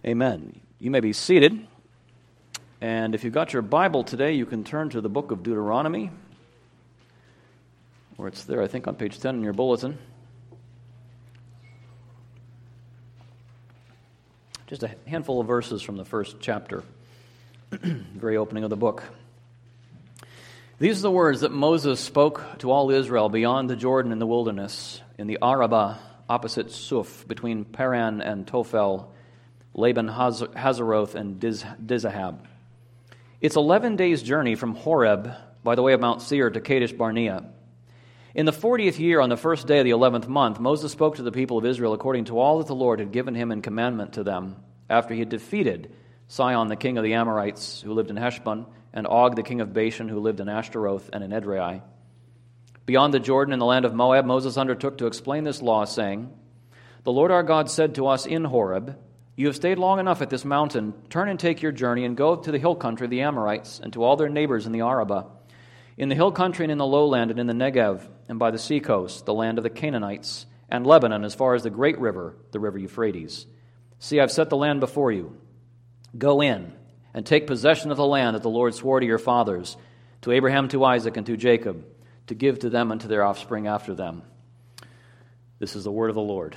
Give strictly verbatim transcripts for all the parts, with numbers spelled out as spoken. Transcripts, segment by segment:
Amen. You may be seated. And if you've got your Bible today, you can turn to the book of Deuteronomy, where it's there, I think, on page ten in your bulletin. Just a handful of verses from the first chapter, very opening of the book. These are the words that Moses spoke to all Israel beyond the Jordan in the wilderness, in the Arabah, opposite Suf, between Paran and Tophel, Laban, Hazeroth, and Diz- Dizahab. It's eleven days' journey from Horeb by the way of Mount Seir to Kadesh Barnea. In the fortieth year, on the first day of the eleventh month, Moses spoke to the people of Israel according to all that the Lord had given him in commandment to them, after he had defeated Sihon, the king of the Amorites, who lived in Heshbon, and Og, the king of Bashan, who lived in Ashtaroth and in Edrei. Beyond the Jordan in the land of Moab, Moses undertook to explain this law, saying, "The Lord our God said to us in Horeb, 'You have stayed long enough at this mountain. Turn and take your journey and go to the hill country of the Amorites and to all their neighbors in the Arabah, in the hill country and in the lowland and in the Negev, and by the seacoast, the land of the Canaanites, and Lebanon as far as the great river, the river Euphrates. See, I've set the land before you. Go in and take possession of the land that the Lord swore to your fathers, to Abraham, to Isaac, and to Jacob, to give to them and to their offspring after them.'" This is the word of the Lord.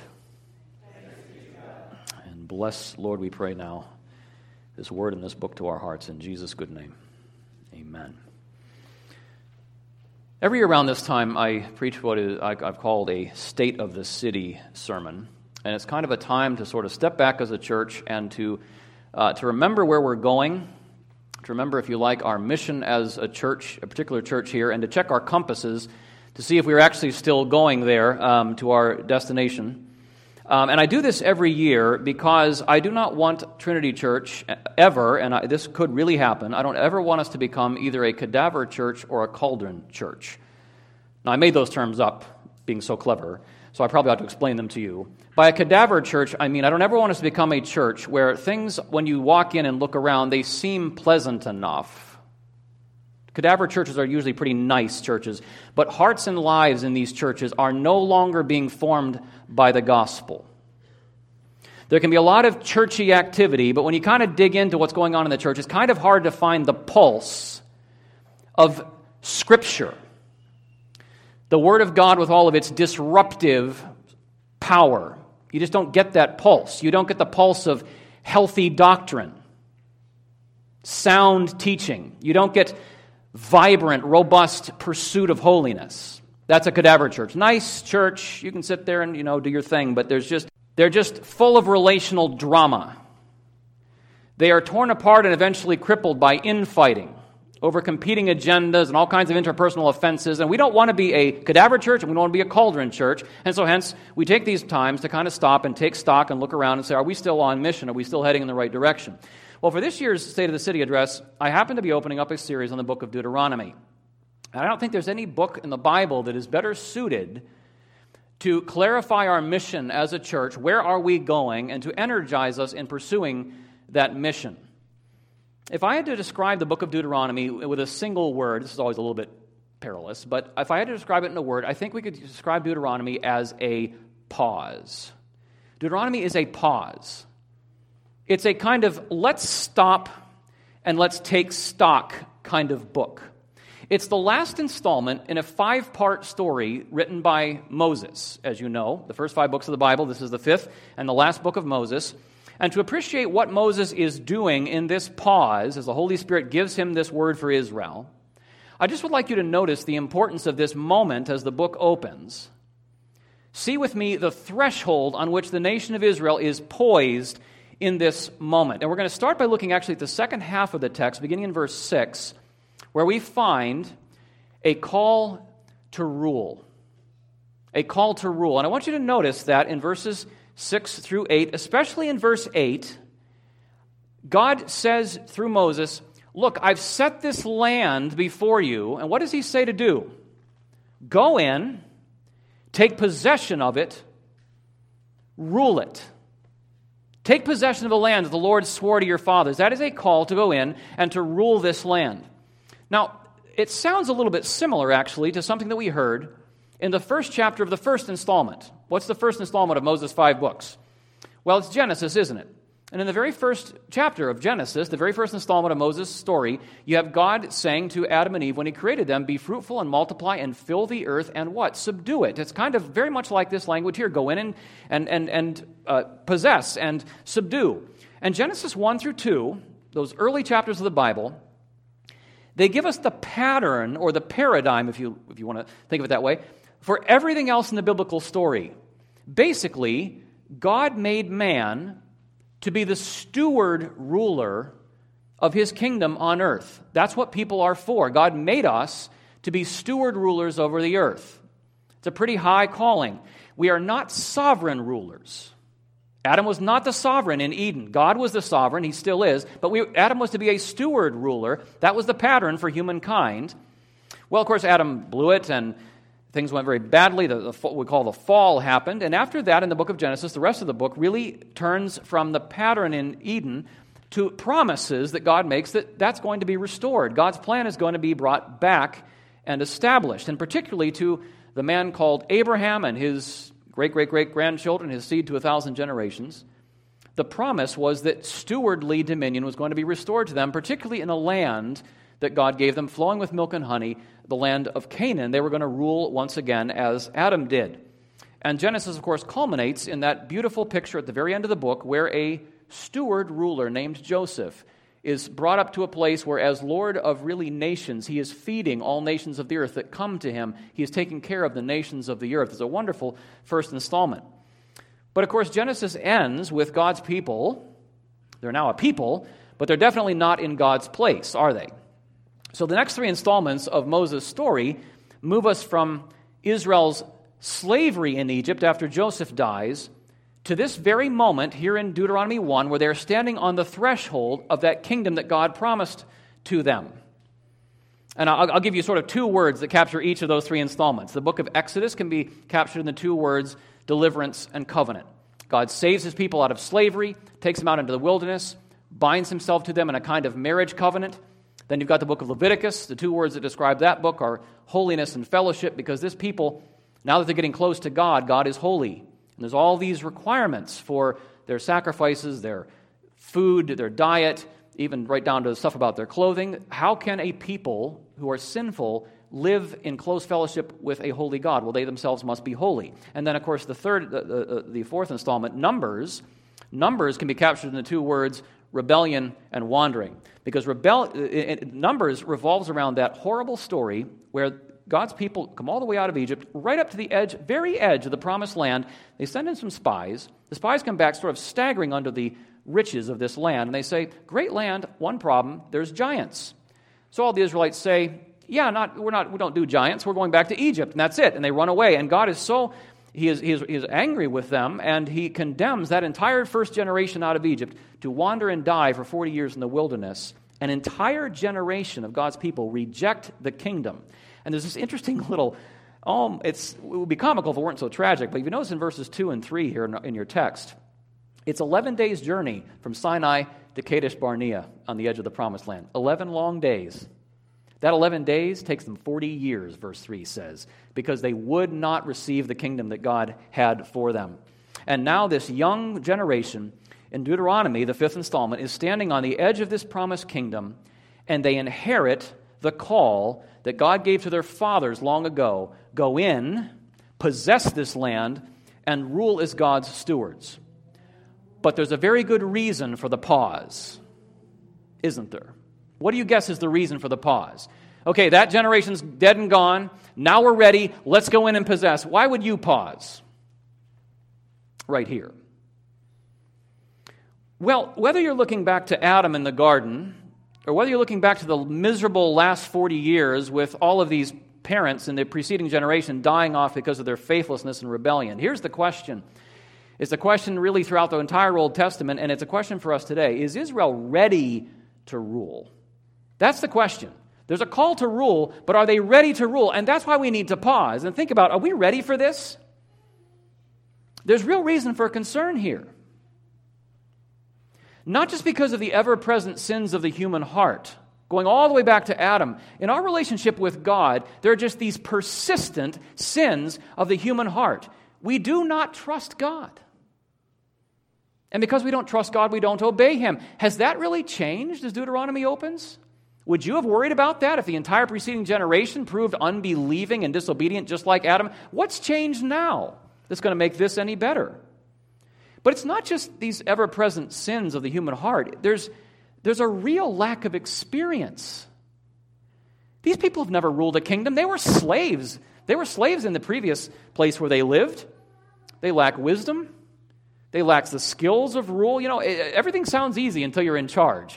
And bless, Lord, we pray now, this word and this book to our hearts. In Jesus' good name, amen. Every year around this time, I preach what is, I've called a State of the City sermon. And it's kind of a time to sort of step back as a church and to uh, to remember where we're going, to remember, if you like, our mission as a church, a particular church here, and to check our compasses to see if we're actually still going there um, to our destination. Um, and I do this every year because I do not want Trinity Church ever, and I, this could really happen, I don't ever want us to become either a cadaver church or a cauldron church. Now, I made those terms up, being so clever, so I probably ought to explain them to you. By a cadaver church, I mean I don't ever want us to become a church where things, when you walk in and look around, they seem pleasant enough. Cadaver churches are usually pretty nice churches, but hearts and lives in these churches are no longer being formed by the gospel. There can be a lot of churchy activity, but when you kind of dig into what's going on in the church, it's kind of hard to find the pulse of Scripture. The Word of God with all of its disruptive power. You just don't get that pulse. You don't get the pulse of healthy doctrine, sound teaching. You don't get vibrant, robust pursuit of holiness. That's a cadaver church. Nice church. You can sit there and, you know, do your thing, but there's just they're just full of relational drama. They are torn apart and eventually crippled by infighting over competing agendas and all kinds of interpersonal offenses. And we don't want to be a cadaver church, and we don't want to be a cauldron church. And so hence, we take these times to kind of stop and take stock and look around and say, are we still on mission? Are we still heading in the right direction? Well, for this year's State of the City address, I happen to be opening up a series on the book of Deuteronomy. And I don't think there's any book in the Bible that is better suited to clarify our mission as a church, where are we going, and to energize us in pursuing that mission. If I had to describe the book of Deuteronomy with a single word, this is always a little bit perilous, but if I had to describe it in a word, I think we could describe Deuteronomy as a pause. Deuteronomy is a pause. It's a kind of let's stop and let's take stock kind of book. It's the last installment in a five-part story written by Moses, as you know. The first five books of the Bible, this is the fifth, and the last book of Moses. And to appreciate what Moses is doing in this pause, as the Holy Spirit gives him this word for Israel, I just would like you to notice the importance of this moment as the book opens. See with me the threshold on which the nation of Israel is poised in this moment. And we're going to start by looking actually at the second half of the text, beginning in verse six, where we find a call to rule. A call to rule. And I want you to notice that in verses six through eight, especially in verse eight, God says through Moses, look, I've set this land before you, and what does he say to do? Go in, take possession of it, rule it. Take possession of the land that the Lord swore to your fathers. That is a call to go in and to rule this land. Now, it sounds a little bit similar, actually, to something that we heard in the first chapter of the first installment. What's the first installment of Moses' five books? Well, it's Genesis, isn't it? And in the very first chapter of Genesis, the very first installment of Moses' story, you have God saying to Adam and Eve when he created them, be fruitful and multiply and fill the earth and what? Subdue it. It's kind of very much like this language here. Go in and, and, and, and uh, possess and subdue. And Genesis one through two, those early chapters of the Bible, they give us the pattern or the paradigm, if you, if you want to think of it that way, for everything else in the biblical story. Basically, God made man to be the steward ruler of his kingdom on earth. That's what people are for. God made us to be steward rulers over the earth. It's a pretty high calling. We are not sovereign rulers. Adam was not the sovereign in Eden. God was the sovereign. He still is. But we, Adam was to be a steward ruler. That was the pattern for humankind. Well, of course, Adam blew it, and things went very badly. The, the, what we call the fall happened. And after that, in the book of Genesis, the rest of the book really turns from the pattern in Eden to promises that God makes that that's going to be restored. God's plan is going to be brought back and established, and particularly to the man called Abraham and his great-great-great-grandchildren, his seed to a thousand generations. The promise was that stewardly dominion was going to be restored to them, particularly in a land that God gave them, flowing with milk and honey, the land of Canaan. They were going to rule once again as Adam did. And Genesis, of course, culminates in that beautiful picture at the very end of the book where a steward ruler named Joseph is brought up to a place where, as Lord of really nations, he is feeding all nations of the earth that come to him. He is taking care of the nations of the earth. It's a wonderful first installment. But, of course, Genesis ends with God's people. They're now a people, but they're definitely not in God's place, are they? So the next three installments of Moses' story move us from Israel's slavery in Egypt after Joseph dies to this very moment here in Deuteronomy one, where they're standing on the threshold of that kingdom that God promised to them. And I'll, I'll give you sort of two words that capture each of those three installments. The book of Exodus can be captured in the two words deliverance and covenant. God saves his people out of slavery, takes them out into the wilderness, binds himself to them in a kind of marriage covenant. Then you've got the book of Leviticus. The two words that describe that book are holiness and fellowship, because this people, now that they're getting close to God, God is holy. And there's all these requirements for their sacrifices, their food, their diet, even right down to the stuff about their clothing. How can a people who are sinful live in close fellowship with a holy God? Well, they themselves must be holy. And then, of course, the third, the, the, the fourth installment, Numbers. Numbers can be captured in the two words rebellion and wandering, because rebel, Numbers revolves around that horrible story where God's people come all the way out of Egypt, right up to the edge, very edge of the promised land. They send in some spies. The spies come back sort of staggering under the riches of this land, and they say, great land, one problem, there's giants. So all the Israelites say, yeah, not we're not we don't do giants, we're going back to Egypt, and that's it. And they run away, and God is so He is, he, is, he is angry with them, and he condemns that entire first generation out of Egypt to wander and die for forty years in the wilderness. An entire generation of God's people reject the kingdom. And there's this interesting little, um, it's, it would be comical if it weren't so tragic, but if you notice in verses two and three here in, in your text, it's eleven days' journey from Sinai to Kadesh Barnea on the edge of the promised land. eleven long days. That eleven days takes them forty years, verse three says, because they would not receive the kingdom that God had for them. And now this young generation in Deuteronomy, the fifth installment, is standing on the edge of this promised kingdom, and they inherit the call that God gave to their fathers long ago. Go in, possess this land, and rule as God's stewards. But there's a very good reason for the pause, isn't there? What do you guess is the reason for the pause? Okay, that generation's dead and gone. Now we're ready. Let's go in and possess. Why would you pause? Right here. Well, whether you're looking back to Adam in the garden, or whether you're looking back to the miserable last forty years with all of these parents in the preceding generation dying off because of their faithlessness and rebellion, here's the question. It's a question really throughout the entire Old Testament, and it's a question for us today. Is Israel ready to rule? That's the question. There's a call to rule, but are they ready to rule? And that's why we need to pause and think about, are we ready for this? There's real reason for concern here. Not just because of the ever-present sins of the human heart, going all the way back to Adam. In our relationship with God, there are just these persistent sins of the human heart. We do not trust God. And because we don't trust God, we don't obey Him. Has that really changed as Deuteronomy opens? Would you have worried about that if the entire preceding generation proved unbelieving and disobedient just like Adam? What's changed now that's going to make this any better? But it's not just these ever-present sins of the human heart. There's, there's a real lack of experience. These people have never ruled a kingdom. They were slaves. They were slaves in the previous place where they lived. They lack wisdom. They lack the skills of rule. You know, everything sounds easy until you're in charge.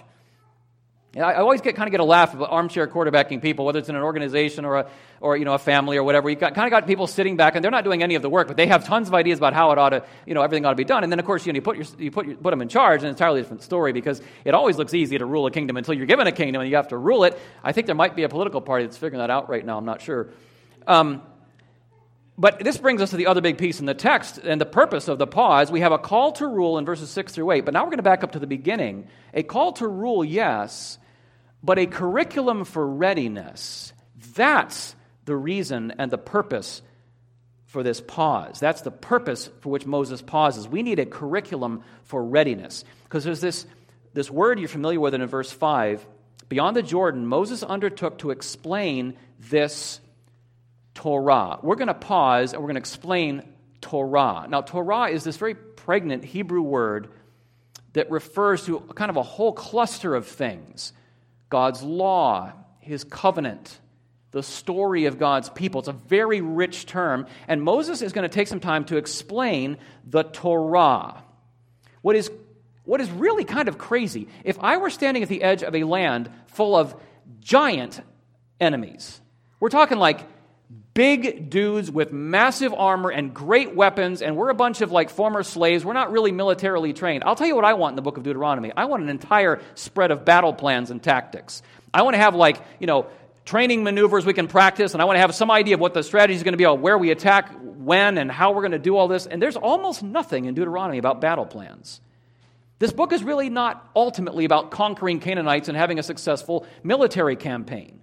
I always get kind of get a laugh about armchair quarterbacking people, whether it's in an organization or a or you know a family or whatever. You got, kind of got people sitting back and they're not doing any of the work, but they have tons of ideas about how it ought to, you know, everything ought to be done. And then of course you, know, you put your, you put your, put them in charge, and it's an entirely different story because it always looks easy to rule a kingdom until you're given a kingdom and you have to rule it. I think there might be a political party that's figuring that out right now. I'm not sure. Um, But this brings us to the other big piece in the text and the purpose of the pause. We have a call to rule in verses six through eight, but now we're going to back up to the beginning. A call to rule, yes, but a curriculum for readiness. That's the reason and the purpose for this pause. That's the purpose for which Moses pauses. We need a curriculum for readiness. Because there's this, this word you're familiar with in verse five. Beyond the Jordan, Moses undertook to explain this Torah. We're going to pause and we're going to explain Torah. Now, Torah is this very pregnant Hebrew word that refers to kind of a whole cluster of things. God's law, His covenant, the story of God's people. It's a very rich term, and Moses is going to take some time to explain the Torah. What is, what is really kind of crazy, if I were standing at the edge of a land full of giant enemies, we're talking like big dudes with massive armor and great weapons, and we're a bunch of like former slaves. We're not really militarily trained. I'll tell you what I want in the book of Deuteronomy. I want an entire spread of battle plans and tactics. I want to have like, you know, training maneuvers we can practice, and I want to have some idea of what the strategy is going to be, about where we attack, when, and how we're going to do all this. And there's almost nothing in Deuteronomy about battle plans. This book is really not ultimately about conquering Canaanites and having a successful military campaign.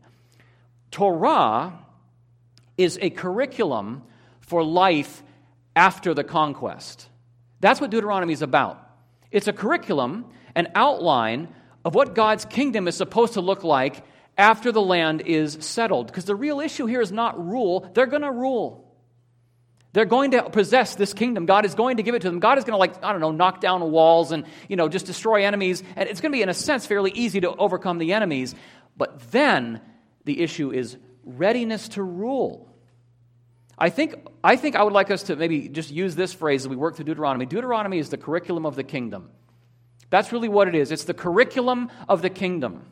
Torah is a curriculum for life after the conquest. That's what Deuteronomy is about. It's a curriculum, an outline of what God's kingdom is supposed to look like after the land is settled. Because the real issue here is not rule. They're going to rule. They're going to possess this kingdom. God is going to give it to them. God is going to, like, I don't know, knock down walls and, you know, just destroy enemies. And it's going to be, in a sense, fairly easy to overcome the enemies. But then the issue is readiness to rule. I think, I think I would like us to maybe just use this phrase as we work through Deuteronomy. Deuteronomy is the curriculum of the kingdom. That's really what it is. It's the curriculum of the kingdom.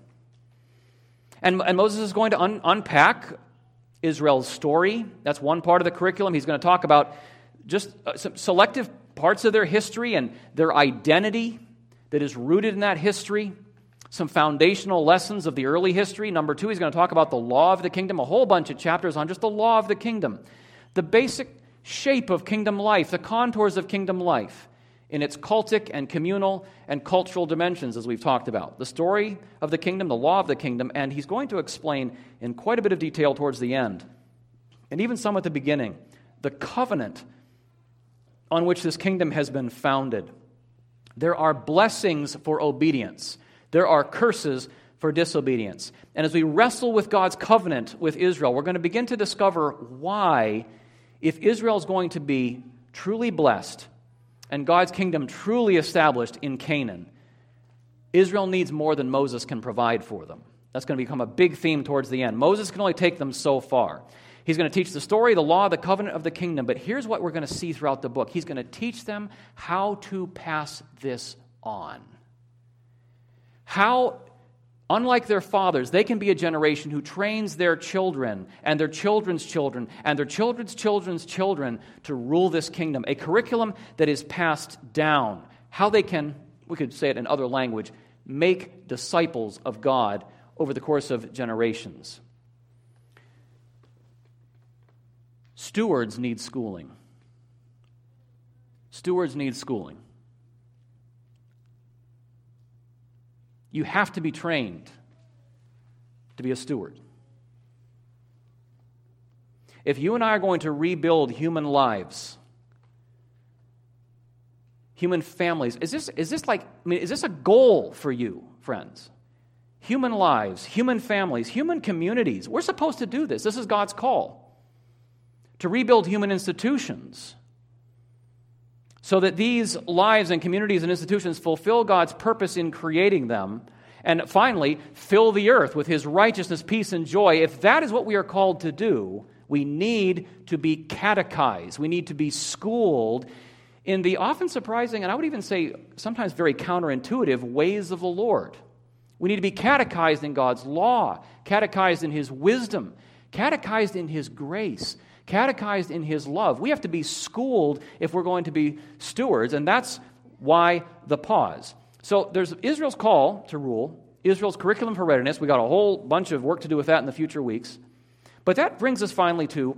And, and Moses is going to un, unpack Israel's story. That's one part of the curriculum. He's going to talk about just uh, some selective parts of their history and their identity that is rooted in that history. Some foundational lessons of the early history. Number two, he's going to talk about the law of the kingdom, a whole bunch of chapters on just the law of the kingdom, the basic shape of kingdom life, the contours of kingdom life in its cultic and communal and cultural dimensions, as we've talked about. The story of the kingdom, the law of the kingdom, and he's going to explain in quite a bit of detail towards the end, and even some at the beginning, the covenant on which this kingdom has been founded. There are blessings for obedience. There are curses for disobedience. And as we wrestle with God's covenant with Israel, we're going to begin to discover why, if Israel is going to be truly blessed and God's kingdom truly established in Canaan, Israel needs more than Moses can provide for them. That's going to become a big theme towards the end. Moses can only take them so far. He's going to teach the story, the law, the covenant of the kingdom. But here's what we're going to see throughout the book. He's going to teach them how to pass this on. How, unlike their fathers, they can be a generation who trains their children and their children's children and their children's children's children to rule this kingdom. A curriculum that is passed down. How they can, we could say it in other language, make disciples of God over the course of generations. Stewards need schooling. Stewards need schooling. You have to be trained to be a steward. If you and I are going to rebuild human lives, human families. Is this, is this like, I mean, is this a goal for you, friends? Human lives, human families, human communities. We're supposed to do this. This is God's call. To rebuild human institutions so that these lives and communities and institutions fulfill God's purpose in creating them, and finally, fill the earth with His righteousness, peace, and joy. If that is what we are called to do, we need to be catechized. We need to be schooled in the often surprising, and I would even say sometimes very counterintuitive, ways of the Lord. We need to be catechized in God's law, catechized in His wisdom, catechized in His grace, catechized in His love. We have to be schooled if we're going to be stewards, and that's why the pause. So there's Israel's call to rule, Israel's curriculum for readiness. We got a whole bunch of work to do with that in the future weeks. But that brings us finally to,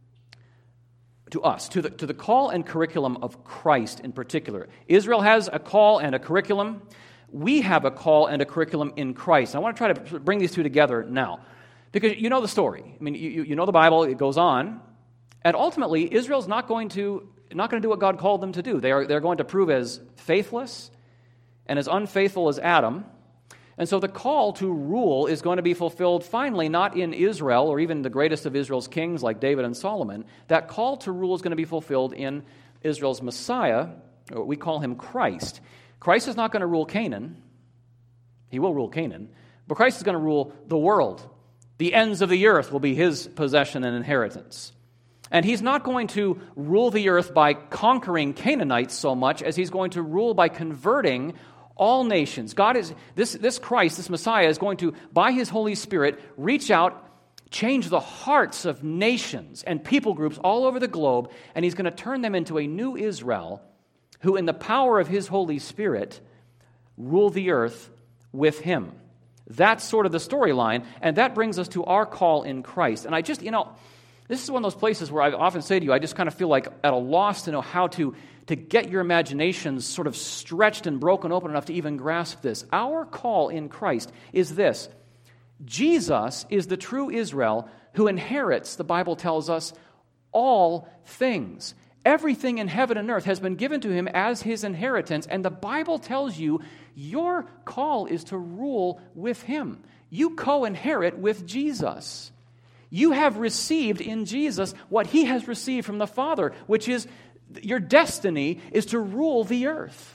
to us, to the, to the call and curriculum of Christ in particular. Israel has a call and a curriculum. We have a call and a curriculum in Christ. I want to try to bring these two together now, because you know the story. I mean, you, you know the Bible. It goes on, and ultimately, Israel's not going to not going to do what God called them to do. They are they're going to prove as faithless and as unfaithful as Adam. And so the call to rule is going to be fulfilled finally not in Israel or even the greatest of Israel's kings like David and Solomon. That call to rule is going to be fulfilled in Israel's Messiah, or we call him Christ. Christ is not going to rule Canaan. He will rule Canaan, but Christ is going to rule the world. The ends of the earth will be His possession and inheritance. And He's not going to rule the earth by conquering Canaanites so much as He's going to rule by converting all nations. God is, this, this Christ, this Messiah, is going to, by His Holy Spirit, reach out, change the hearts of nations and people groups all over the globe, and He's going to turn them into a new Israel who, in the power of His Holy Spirit, rule the earth with Him. That's sort of the storyline, and that brings us to our call in Christ. And I just, you know, this is one of those places where I often say to you, I just kind of feel like at a loss to know how to, to get your imaginations sort of stretched and broken open enough to even grasp this. Our call in Christ is this: Jesus is the true Israel who inherits, the Bible tells us, all things. Everything in heaven and earth has been given to Him as His inheritance, and the Bible tells you your call is to rule with Him. You co-inherit with Jesus. You have received in Jesus what He has received from the Father, which is your destiny is to rule the earth.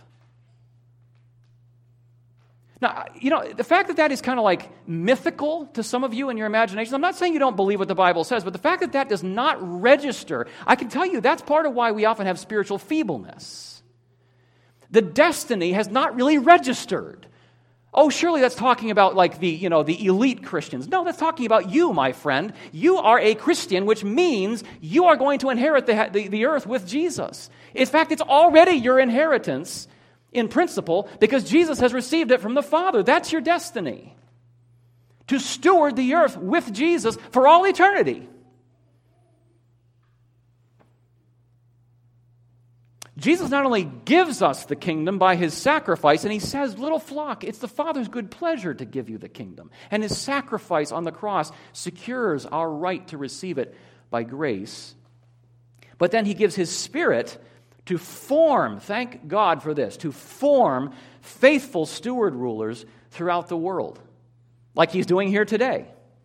Now, you know, the fact that that is kind of like mythical to some of you in your imagination, I'm not saying you don't believe what the Bible says, but the fact that that does not register, I can tell you that's part of why we often have spiritual feebleness. The destiny has not really registered. Oh, surely that's talking about like the, you know, the elite Christians. No, that's talking about you, my friend. You are a Christian, which means you are going to inherit the, the, the earth with Jesus. In fact, it's already your inheritance in principle, because Jesus has received it from the Father. That's your destiny. To steward the earth with Jesus for all eternity. Jesus not only gives us the kingdom by His sacrifice, and He says, little flock, it's the Father's good pleasure to give you the kingdom. And His sacrifice on the cross secures our right to receive it by grace. But then He gives His Spirit to form, thank God for this, to form faithful steward rulers throughout the world, like He's doing here today.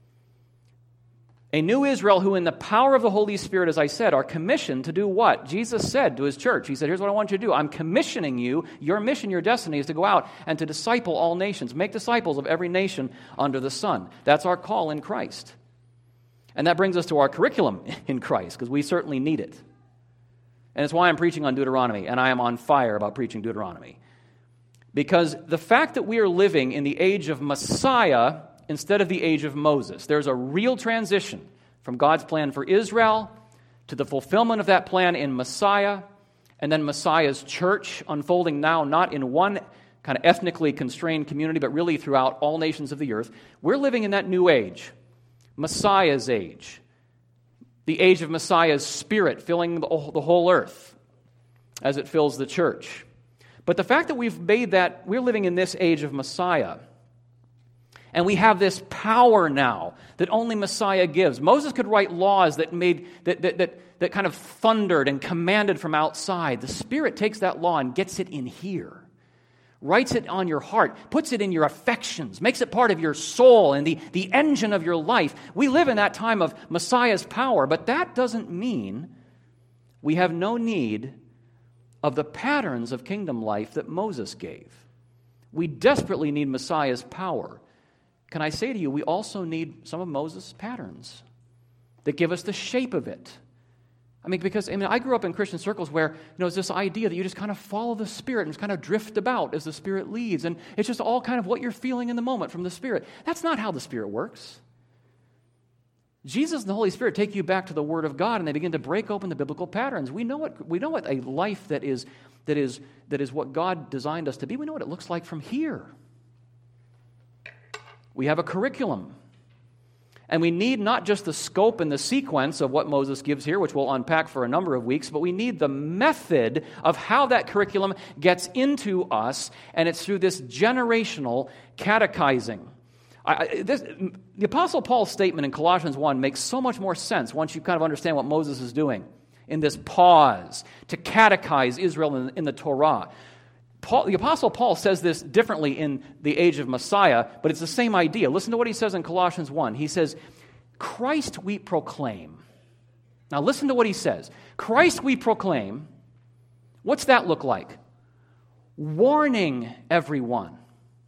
A new Israel who in the power of the Holy Spirit, as I said, are commissioned to do what? Jesus said to His church. He said, here's what I want you to do. I'm commissioning you. Your mission, your destiny is to go out and to disciple all nations. Make disciples of every nation under the sun. That's our call in Christ. And that brings us to our curriculum in Christ, because we certainly need it. And it's why I'm preaching on Deuteronomy, and I am on fire about preaching Deuteronomy. Because the fact that we are living in the age of Messiah instead of the age of Moses, there's a real transition from God's plan for Israel to the fulfillment of that plan in Messiah, and then Messiah's church unfolding now not in one kind of ethnically constrained community, but really throughout all nations of the earth. We're living in that new age, Messiah's age. The age of Messiah's Spirit filling the whole earth as it fills the church. But the fact that we've made that, we're living in this age of Messiah, And we have this power now that only Messiah gives. Moses could write laws that made that, that, that, that kind of thundered and commanded from outside. The Spirit takes that law and gets it in here, writes it on your heart, puts it in your affections, makes it part of your soul and the, the engine of your life. We live in that time of Messiah's power, but that doesn't mean we have no need of the patterns of kingdom life that Moses gave. We desperately need Messiah's power. Can I say to you, we also need some of Moses' patterns that give us the shape of it. I mean, because I mean, I grew up in Christian circles where, you know, it's this idea that you just kind of follow the Spirit and just kind of drift about as the Spirit leads. And it's just all kind of what you're feeling in the moment from the Spirit. That's not how the Spirit works. Jesus and the Holy Spirit take you back to the Word of God, and they begin to break open the biblical patterns. We know what we know what a life that is that is that is what God designed us to be. We know what it looks like from here. We have a curriculum. And we need not just the scope and the sequence of what Moses gives here, which we'll unpack for a number of weeks, but we need the method of how that curriculum gets into us, and it's through this generational catechizing. I, this, the Apostle Paul's statement in Colossians one makes so much more sense once you kind of understand what Moses is doing in this pause to catechize Israel in, in the Torah. Paul, the Apostle Paul says this differently in the age of Messiah, but it's the same idea. Listen to what he says in Colossians one. He says, Christ we proclaim. Now listen to what he says. Christ we proclaim. What's that look like? Warning everyone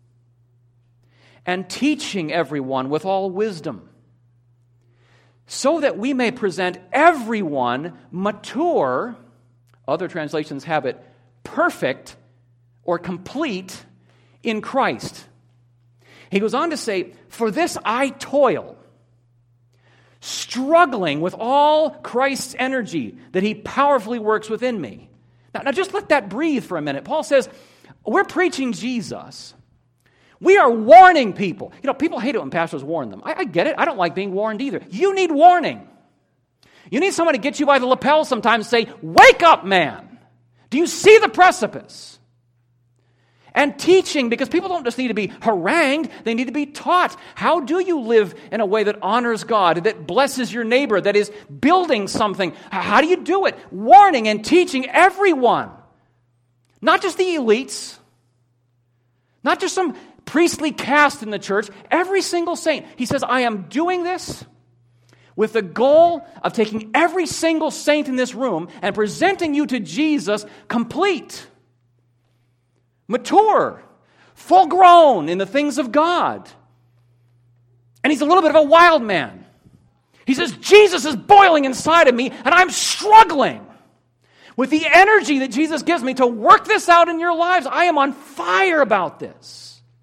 and teaching everyone with all wisdom, so that we may present everyone mature, other translations have it, perfect or complete in Christ. He goes on to say, for this I toil, struggling with all Christ's energy that he powerfully works within me. Now, now just let that breathe for a minute. Paul says, we're preaching Jesus. We are warning people. You know, people hate it when pastors warn them. I, I get it. I don't like being warned either. You need warning. You need someone to get you by the lapel sometimes and say, wake up, man. Do you see the precipice? And teaching, because people don't just need to be harangued, they need to be taught. How do you live in a way that honors God, that blesses your neighbor, that is building something? How do you do it? Warning and teaching everyone. Not just the elites. Not just some priestly caste in the church. Every single saint. He says, I am doing this with the goal of taking every single saint in this room and presenting you to Jesus complete, mature, full grown in the things of God. And he's a little bit of a wild man. He says, Jesus is boiling inside of me, and I'm struggling with the energy that Jesus gives me to work this out in your lives. I am on fire about this.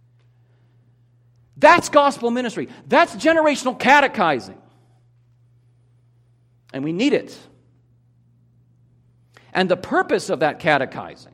That's gospel ministry. That's generational catechizing. And we need it. And the purpose of that catechizing,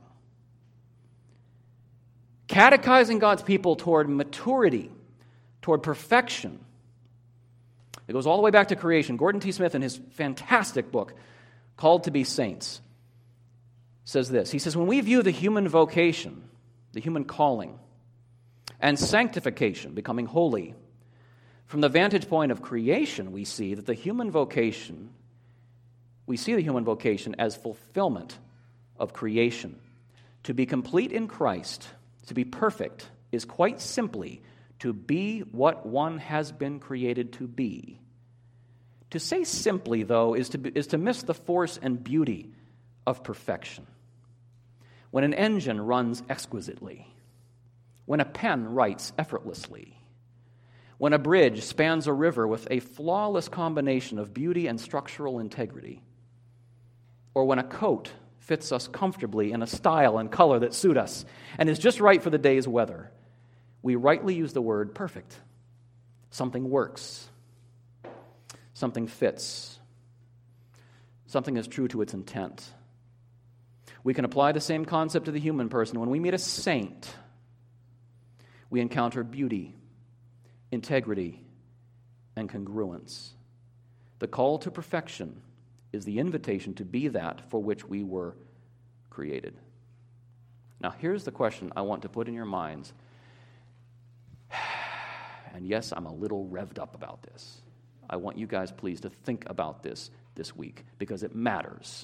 catechizing God's people toward maturity, toward perfection. It goes all the way back to creation. Gordon T. Smith, in his fantastic book, Called to be Saints, says this. He says, when we view the human vocation, the human calling, and sanctification, becoming holy, from the vantage point of creation, we see that the human vocation, we see the human vocation as fulfillment of creation. To be complete in Christ, to be perfect, is quite simply to be what one has been created to be. To say simply, though, is to, be, is to miss the force and beauty of perfection. When an engine runs exquisitely, when a pen writes effortlessly, when a bridge spans a river with a flawless combination of beauty and structural integrity, or when a coat fits us comfortably in a style and color that suit us and is just right for the day's weather, we rightly use the word perfect. Something works. Something fits. Something is true to its intent. We can apply the same concept to the human person. When we meet a saint, we encounter beauty, integrity, and congruence. The call to perfection is the invitation to be that for which we were created. Now, here's the question I want to put in your minds And yes, I'm a little revved up about this. I want you guys, please, to think about this this week because it matters.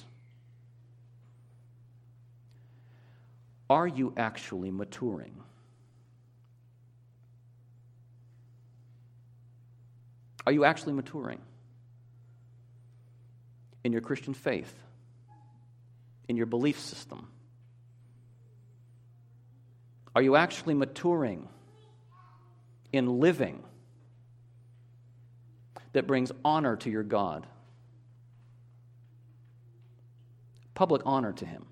Are you actually maturing? Are you actually maturing in your Christian faith, in your belief system? Are you actually maturing in living that brings honor to your God? Public honor to Him.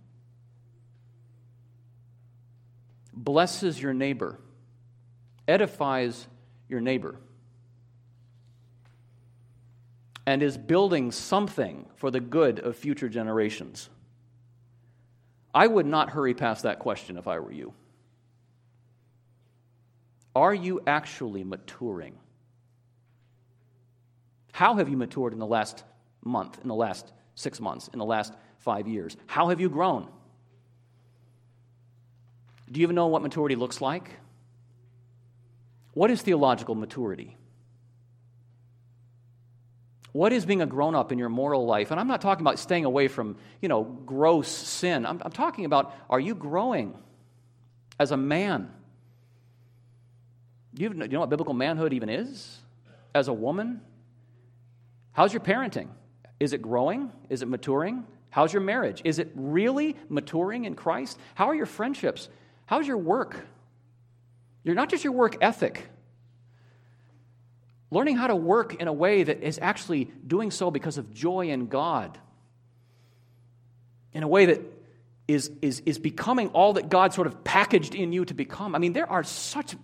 Blesses your neighbor. Edifies your neighbor. And is building something for the good of future generations. I would not hurry past that question if I were you. Are you actually maturing? How have you matured in the last month, in the last six months, in the last five years? How have you grown? Do you even know what maturity looks like? What is theological maturity? What is being a grown-up in your moral life? And I'm not talking about staying away from, you know, gross sin. I'm, I'm talking about, are you growing as a man? Do you, do you know what biblical manhood even is? As a woman? How's your parenting? Is it growing? Is it maturing? How's your marriage? Is it really maturing in Christ? How are your friendships? How's your work? You're not just your work ethic. Learning how to work in a way that is actually doing so because of joy in God. In a way that is, is, is becoming all that God sort of packaged in you to become. I mean, there are such...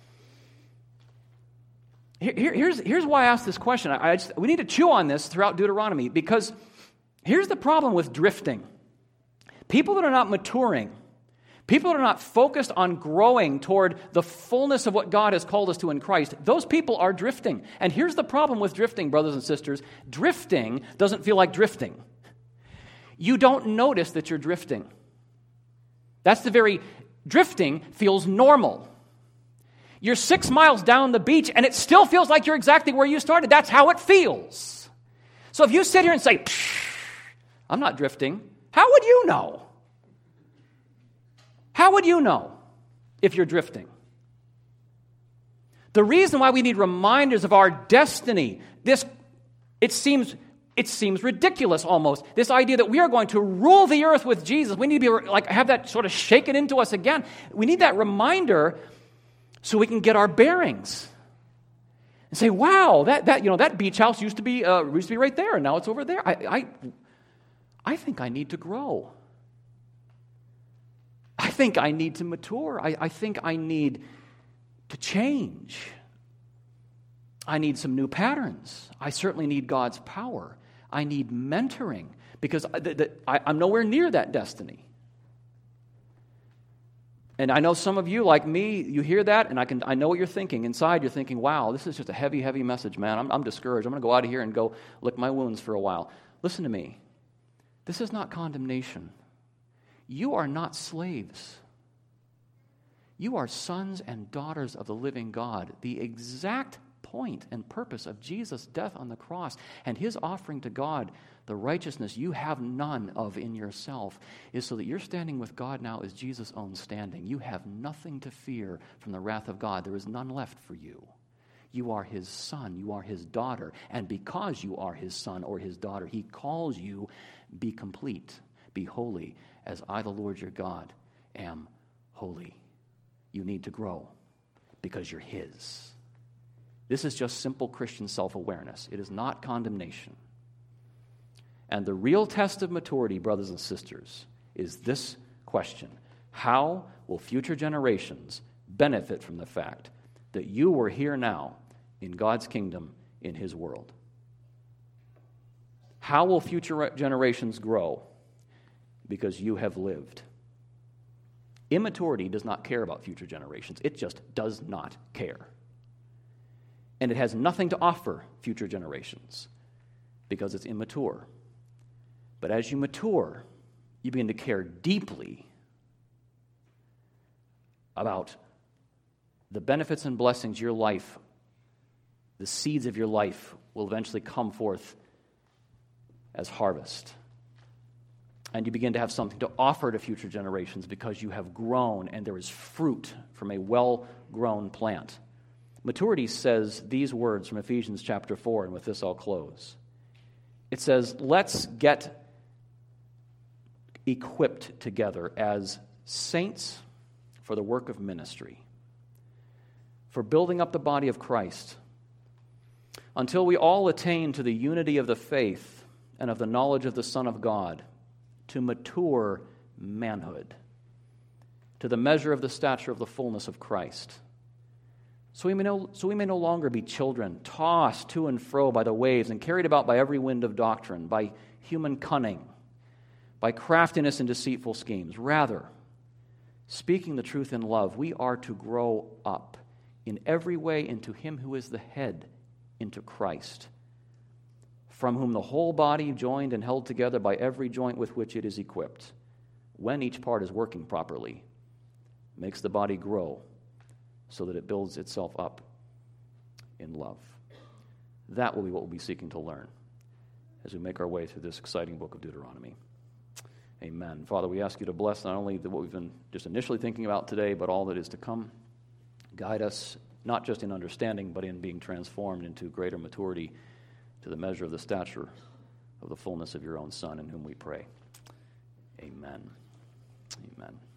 Here, here's, here's why I asked this question. I, I just, we need to chew on this throughout Deuteronomy, because here's the problem with drifting. People that are not maturing, people that are not focused on growing toward the fullness of what God has called us to in Christ, those people are drifting. And here's the problem with drifting, brothers and sisters. Drifting doesn't feel like drifting. You don't notice that you're drifting. That's the very... Drifting feels normal. You're six miles down the beach, and it still feels like you're exactly where you started. That's how it feels. So if you sit here and say, I'm not drifting, how would you know? How would you know if you're drifting? The reason why we need reminders of our destiny, this, it seems, it seems ridiculous almost. This idea that we are going to rule the earth with Jesus. We need to be like have that sort of shaken into us again. We need that reminder so we can get our bearings and say, "Wow, that that you know that beach house used to be uh, used to be right there, and now it's over there. I I, I think I need to grow. I think I need to mature. I, I think I need to change. I need some new patterns. I certainly need God's power. I need mentoring because I, the, the, I, I'm nowhere near that destiny." And I know some of you, like me, you hear that, and I can I know what you're thinking. Inside, you're thinking, wow, this is just a heavy, heavy message, man. I'm, I'm discouraged. I'm going to go out of here and go lick my wounds for a while. Listen to me. This is not condemnation. You are not slaves. You are sons and daughters of the living God. The exact point and purpose of Jesus' death on the cross and His offering to God, the righteousness you have none of in yourself, is so that you're standing with God now as Jesus' own standing. You have nothing to fear from the wrath of God. There is none left for you. You are His son. You are His daughter. And because you are His son or His daughter, He calls you, be complete, be holy, as I, the Lord your God, am holy. You need to grow because you're His. This is just simple Christian self-awareness. It is not condemnation. And the real test of maturity, brothers and sisters, is this question: how will future generations benefit from the fact that you were here now in God's kingdom, in His world? How will future generations grow? Because you have lived. Immaturity does not care about future generations. It just does not care. And it has nothing to offer future generations because it's immature. But as you mature, you begin to care deeply about the benefits and blessings your life the seeds of your life will eventually come forth as harvest. And you begin to have something to offer to future generations because you have grown and there is fruit from a well-grown plant. Maturity says these words from Ephesians chapter four, and with this I'll close. It says, let's get equipped together as saints for the work of ministry, for building up the body of Christ, until we all attain to the unity of the faith and of the knowledge of the Son of God, to mature manhood, to the measure of the stature of the fullness of Christ. So we may no, so we may no longer be children, tossed to and fro by the waves and carried about by every wind of doctrine, by human cunning, by craftiness and deceitful schemes. Rather, speaking the truth in love, we are to grow up in every way into Him who is the head, into Christ, from whom the whole body, joined and held together by every joint with which it is equipped, when each part is working properly, makes the body grow so that it builds itself up in love. That will be what we'll be seeking to learn as we make our way through this exciting book of Deuteronomy. Amen. Father, we ask you to bless not only what we've been just initially thinking about today, but all that is to come. Guide us, not just in understanding, but in being transformed into greater maturity to the measure of the stature of the fullness of your own Son, in whom we pray. Amen. Amen.